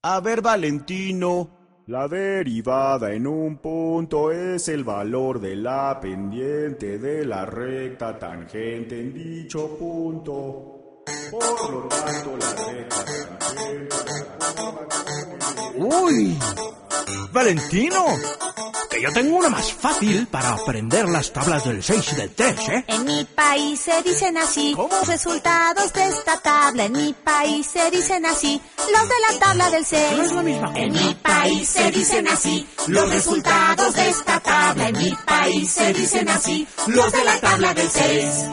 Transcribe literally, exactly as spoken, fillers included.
A ver, Valentino. La derivada en un punto es el valor de la pendiente de la recta tangente en dicho punto. Por lo tanto, la recta tangente... ¡Uy! ¡Valentino! Que yo tengo una más fácil para aprender las tablas del seis y del tres, ¿eh? En mi país se dicen así. ¿Cómo? Los resultados de esta tabla. En mi país se dicen así. Los de la tabla del seis. No es la misma. En mi país se dicen así. Los resultados de esta tabla. En mi país se dicen así. Los de la tabla del seis.